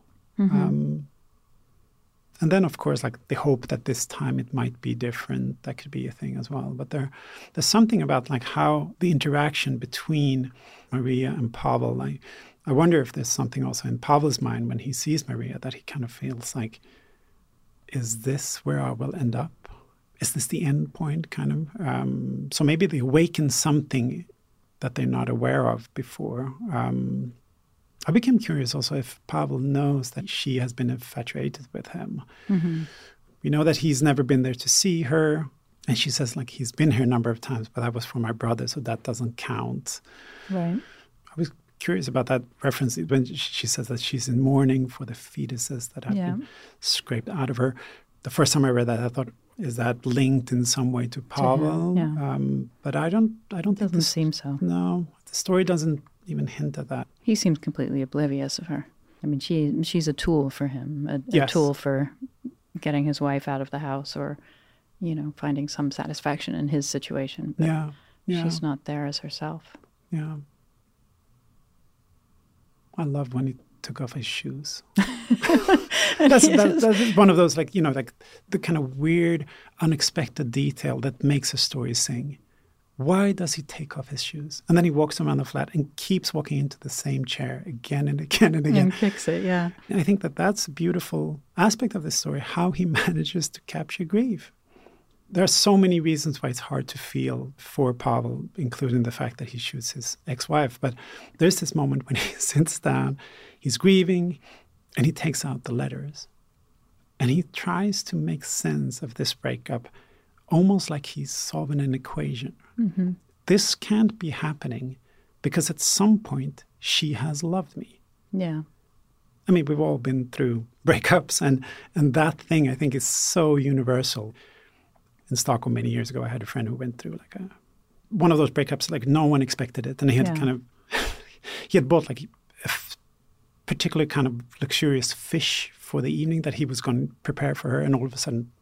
And then, of course, like the hope that this time it might be different, that could be a thing as well. But there's something about like how the interaction between Maria and Pavel, like, I wonder if there's something also in Pavel's mind when he sees Maria that he kind of feels like, is this where I will end up? Is this the end point kind of? So maybe they awaken something that they're not aware of before. I became curious also if Pavel knows that she has been infatuated with him. We know that he's never been there to see her. And she says, like, he's been here a number of times, but that was for my brother, so that doesn't count. Right. I was curious about that reference when she says that she's in mourning for the fetuses that have been scraped out of her. The first time I read that, I thought, is that linked in some way to Pavel? But I don't think doesn't seem so. No, the story doesn't even hint at that. He seems completely oblivious of her. I mean, she's a tool for him, a tool for getting his wife out of the house or, finding some satisfaction in his situation. But Yeah. She's not there as herself. Yeah. I loved when he took off his shoes. That's one of those, like, you know, like the kind of weird, unexpected detail that makes a story sing. Why does he take off his shoes? And then he walks around the flat and keeps walking into the same chair again and again and again. And kicks it, yeah. And I think that that's a beautiful aspect of this story, how he manages to capture grief. There are so many reasons why it's hard to feel for Pavel, including the fact that he shoots his ex-wife. But there's this moment when he sits down, he's grieving, and he takes out the letters. And he tries to make sense of this breakup, almost like he's solving an equation. Mm-hmm. This can't be happening because at some point she has loved me. Yeah. I mean, we've all been through breakups, and that thing, I think, is so universal. In Stockholm many years ago, I had a friend who went through like one of those breakups, like no one expected it. And he had he had bought like a particular kind of luxurious fish for the evening that he was going to prepare for her. And all of a sudden,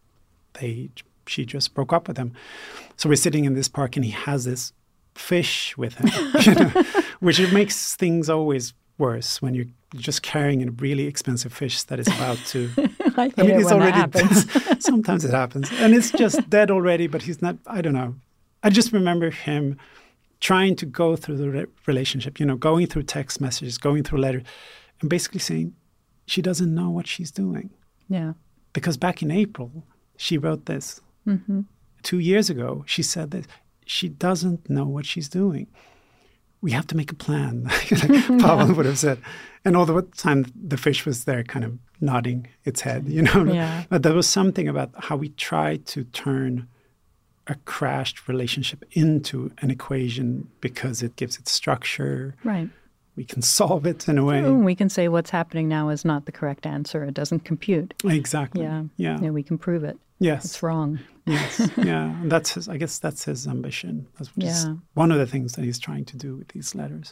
she just broke up with him. So we're sitting in this park and he has this fish with him, you know, which makes things always worse when you're just carrying a really expensive fish that is about to... I mean, it's already happens. Sometimes it happens. And it's just dead already, but he's not, I don't know. I just remember him trying to go through the relationship, you know, going through text messages, going through letters, and basically saying she doesn't know what she's doing. Yeah. Because back in April, she wrote this. Mm-hmm. 2 years ago, she said that she doesn't know what she's doing. We have to make a plan, like Pavel would have said. And all the time, the fish was there kind of nodding its head, you know. Yeah. But there was something about how we try to turn a crashed relationship into an equation because it gives it structure. Right. We can solve it in a way. We can say what's happening now is not the correct answer. It doesn't compute. Exactly. Yeah. We can prove it. Yes. It's wrong. Yes. Yeah. And that's his, I guess that's his ambition. That's just one of the things that he's trying to do with these letters.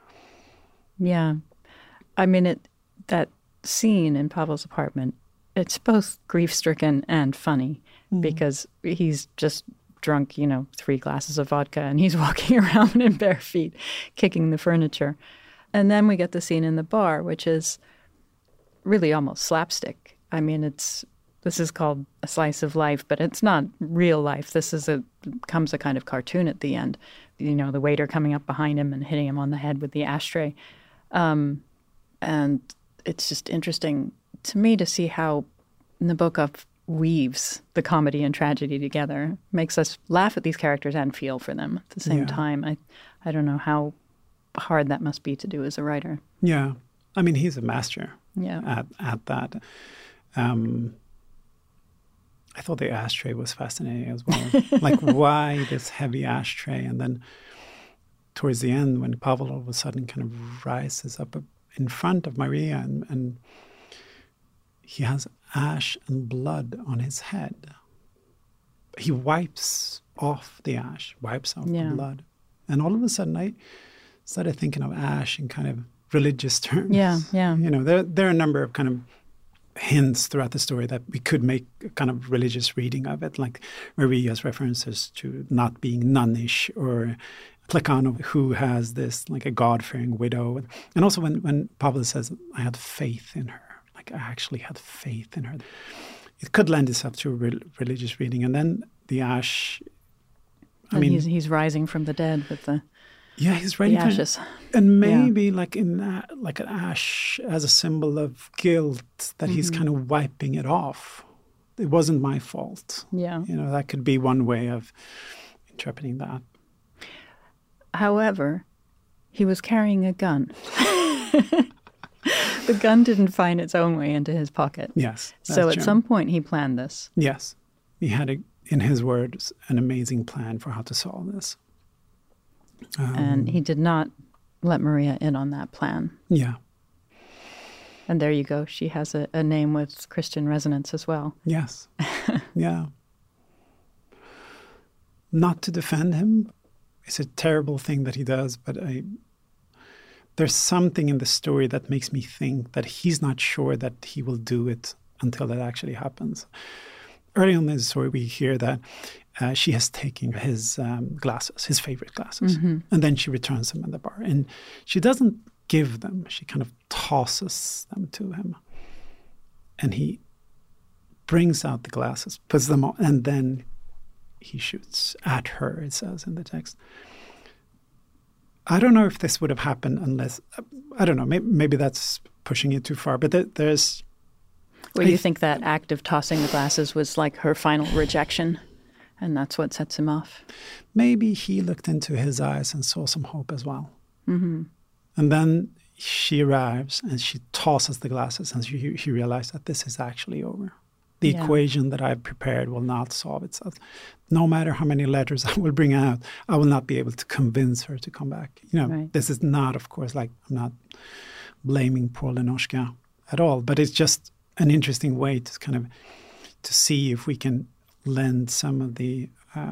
Yeah. I mean, that scene in Pavel's apartment, it's both grief-stricken and funny because he's just drunk, 3 glasses of vodka and he's walking around in bare feet, kicking the furniture. And then we get the scene in the bar, which is really almost slapstick. I mean, this is called A Slice of Life, but it's not real life. This becomes a kind of cartoon at the end. The waiter coming up behind him and hitting him on the head with the ashtray. And it's just interesting to me to see how Nabokov weaves the comedy and tragedy together, makes us laugh at these characters and feel for them at the same time. I don't know how hard that must be to do as a writer. Yeah. I mean, he's a master at that. I thought the ashtray was fascinating as well. Like, why this heavy ashtray? And then towards the end, when Pavel all of a sudden kind of rises up in front of Maria and he has ash and blood on his head. He wipes off the ash, wipes off the blood. And all of a sudden, I started thinking of ash in kind of religious terms. Yeah. There are a number of kind of hints throughout the story that we could make a kind of religious reading of it, like Maria's references to not being nunnish, or Plekhanov, who has this, like, a God-fearing widow. And also when Pavel says, I had faith in her, like I actually had faith in her. It could lend itself to a religious reading. And then the ash, he's rising from the dead with the he's rising the ashes. And maybe like an ash as a symbol of guilt, that he's kind of wiping it off. It wasn't my fault. Yeah. That could be one way of interpreting that. However, he was carrying a gun. The gun didn't find its own way into his pocket. Yes. So at some point he planned this. Yes. He had, in his words, an amazing plan for how to solve this. And he did not let Maria in on that plan. Yeah. And there you go. She has a name with Christian resonance as well. Yes. Yeah. Not to defend him. It's a terrible thing that he does, but there's something in the story that makes me think that he's not sure that he will do it until that actually happens. early on in the story, we hear that she has taken his glasses, his favorite glasses, and then she returns them in the bar. And she doesn't give them. She kind of tosses them to him. And he brings out the glasses, puts them on, and then he shoots at her, it says in the text. I don't know if this would have happened unless, I don't know, maybe that's pushing it too far, but there's... Or you think that act of tossing the glasses was like her final rejection, and that's what sets him off? Maybe he looked into his eyes and saw some hope as well. Mm-hmm. And then she arrives and she tosses the glasses, and he realized that this is actually over. The equation that I've prepared will not solve itself. No matter how many letters I will bring out, I will not be able to convince her to come back. This is not, of course, like, I'm not blaming poor Lenotchka at all, but it's just an interesting way to kind of to see if we can lend some of the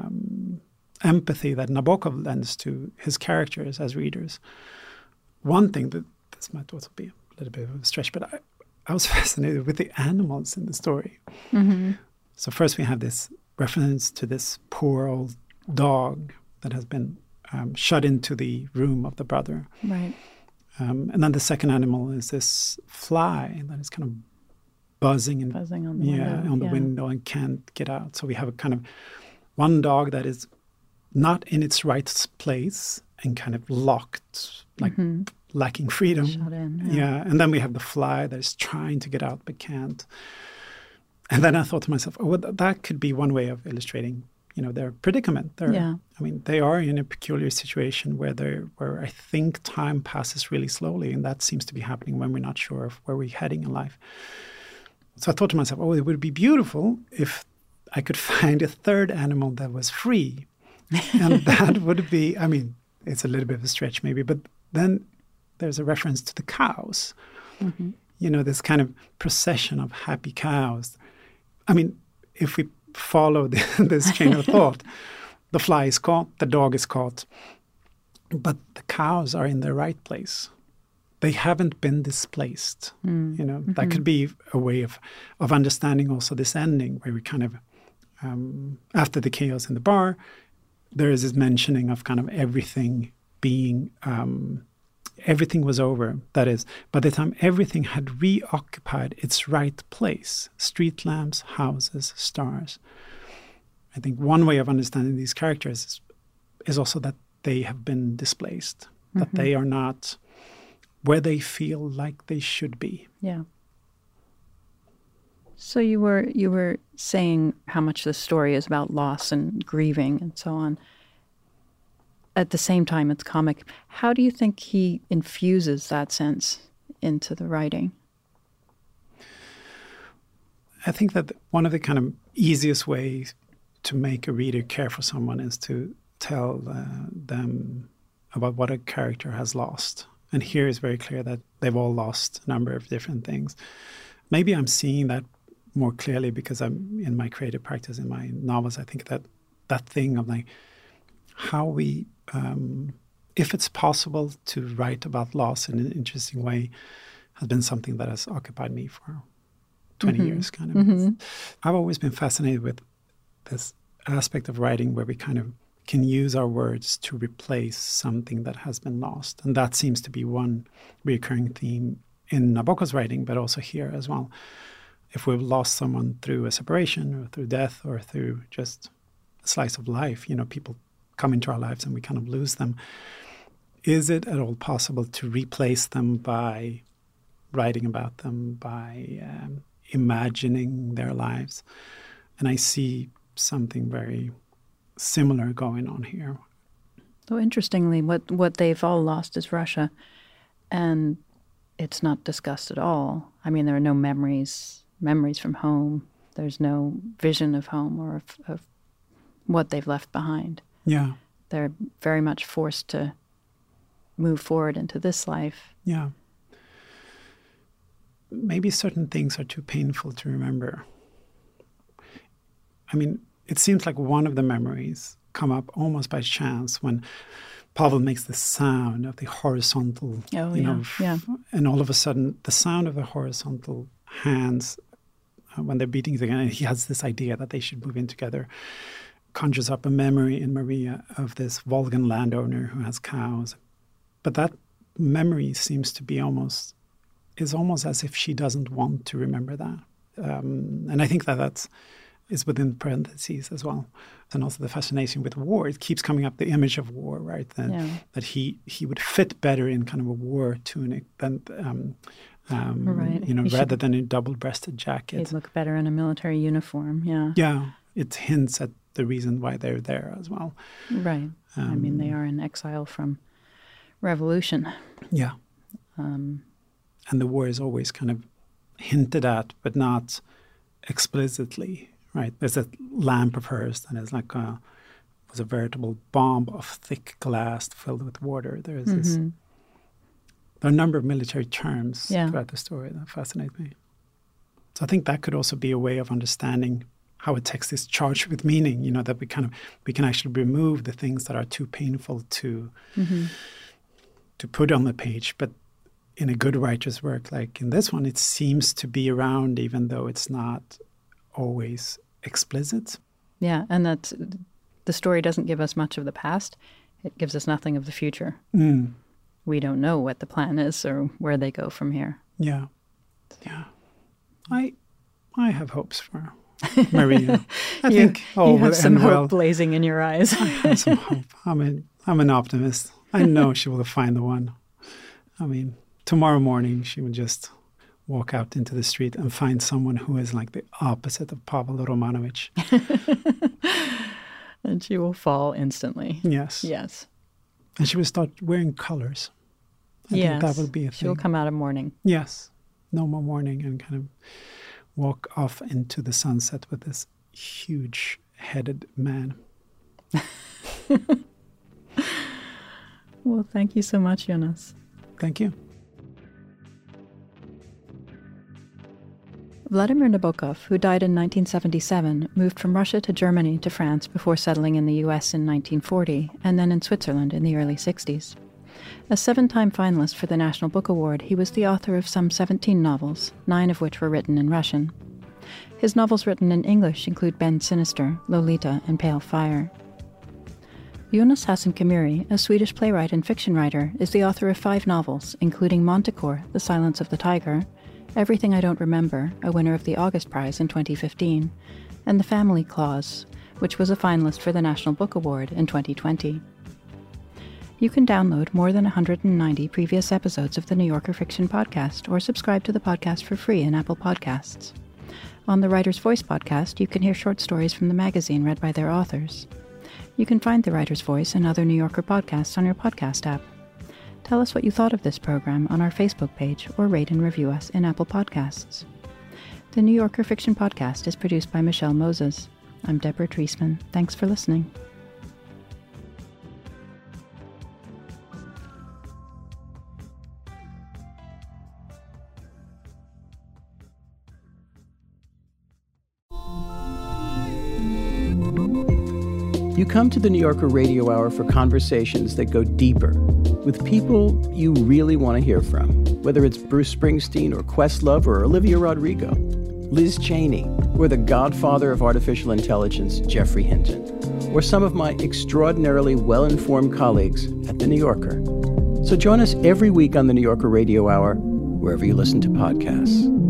empathy that Nabokov lends to his characters as readers. One thing that this might also be a little bit of a stretch, but I was fascinated with the animals in the story. Mm-hmm. So first we have this reference to this poor old dog that has been shut into the room of the brother. Right. And then the second animal is this fly that is kind of buzzing on the window and can't get out. So we have a kind of one dog that is not in its right place and kind of locked, like lacking freedom. Shut in. Yeah. And then we have the fly that is trying to get out but can't. And then I thought to myself, that could be one way of illustrating, their predicament. I mean, they are in a peculiar situation where I think time passes really slowly, and that seems to be happening when we're not sure of where we're heading in life. So I thought to myself, it would be beautiful if I could find a third animal that was free. And that would be, I mean, it's a little bit of a stretch maybe, but then there's a reference to the cows. Mm-hmm. This kind of procession of happy cows. I mean, if we follow this chain of thought, the fly is caught, the dog is caught, but the cows are in their right place. They haven't been displaced. That could be a way of understanding also this ending where we kind of, after the chaos in the bar, there is this mentioning of kind of everything being, everything was over. That is, by the time everything had reoccupied its right place, street lamps, houses, stars. I think one way of understanding these characters is also that they have been displaced, that they are not where they feel like they should be. Yeah. So you were saying how much the story is about loss and grieving and so on. At the same time, it's comic. How do you think he infuses that sense into the writing? I think that one of the kind of easiest ways to make a reader care for someone is to tell them about what a character has lost. And here it's very clear that they've all lost a number of different things. Maybe I'm seeing that more clearly because I'm in my creative practice, in my novels. I think that thing of like how we, if it's possible to write about loss in an interesting way, has been something that has occupied me for 20 years, kind of. Mm-hmm. I've always been fascinated with this aspect of writing where we kind of can use our words to replace something that has been lost. And that seems to be one recurring theme in Nabokov's writing, but also here as well. If we've lost someone through a separation or through death or through just a slice of life, people come into our lives and we kind of lose them. Is it at all possible to replace them by writing about them, by imagining their lives? And I see something very similar going on here. So interestingly, what they've all lost is Russia, and it's not discussed at all. I mean, there are no memories from home. There's no vision of home or of what they've left behind. Yeah. They're very much forced to move forward into this life. Yeah. Maybe certain things are too painful to remember. I mean, it seems like one of the memories come up almost by chance when Pavel makes the sound of the horizontal, and all of a sudden the sound of the horizontal hands when they're beating together, and he has this idea that they should move in together, conjures up a memory in Maria of this Volgan landowner who has cows. But that memory seems to be almost as if she doesn't want to remember that. And I think that is within parentheses as well. And also the fascination with war. It keeps coming up, the image of war, right? That he would fit better in kind of a war tunic than, rather than a double-breasted jacket. He'd look better in a military uniform, yeah. Yeah, it hints at the reason why they're there as well. Right. They are in exile from revolution. Yeah. And the war is always kind of hinted at, but not explicitly, right? There's a lamp of hers that is like was a veritable bomb of thick glass filled with water. There is there are a number of military terms throughout the story that fascinate me. So I think that could also be a way of understanding how a text is charged with meaning, that we can actually remove the things that are too painful to put on the page. But in a good writer's work, like in this one, it seems to be around even though it's not always explicit. Yeah, and that's the story doesn't give us much of the past. It gives us nothing of the future. We don't know what the plan is or where they go from here. Yeah. I have hopes for Maria. I think you have some hope blazing in your eyes. I have some hope. I'm an optimist. I know she will find the one. I mean, tomorrow morning she will just walk out into the street and find someone who is like the opposite of Pavel Romanovich. And she will fall instantly. Yes. And she will start wearing colors. I think that will be a thing. She'll come out of mourning. Yes. No more mourning, and kind of walk off into the sunset with this huge-headed man. Well, thank you so much, Jonas. Thank you. Vladimir Nabokov, who died in 1977, moved from Russia to Germany to France before settling in the U.S. in 1940, and then in Switzerland in the early 60s. A 7-time finalist for the National Book Award, he was the author of some 17 novels, 9 of which were written in Russian. His novels written in English include Ben Sinister, Lolita, and Pale Fire. Jonas Hassan Khemiri, a Swedish playwright and fiction writer, is the author of 5 novels, including Manticore, The Silence of the Tiger, Everything I Don't Remember, a winner of the August Prize in 2015, and The Family Clause, which was a finalist for the National Book Award in 2020. You can download more than 190 previous episodes of the New Yorker Fiction Podcast or subscribe to the podcast for free in Apple Podcasts. On the Writer's Voice podcast, you can hear short stories from the magazine read by their authors. You can find The Writer's Voice and other New Yorker podcasts on your podcast app. Tell us what you thought of this program on our Facebook page or rate and review us in Apple Podcasts. The New Yorker Fiction Podcast is produced by Michelle Moses. I'm Deborah Treisman. Thanks for listening. You come to the New Yorker Radio Hour for conversations that go deeper with people you really want to hear from, whether it's Bruce Springsteen or Questlove or Olivia Rodrigo, Liz Cheney, or the godfather of artificial intelligence, Geoffrey Hinton, or some of my extraordinarily well-informed colleagues at The New Yorker. So join us every week on the New Yorker Radio Hour, wherever you listen to podcasts.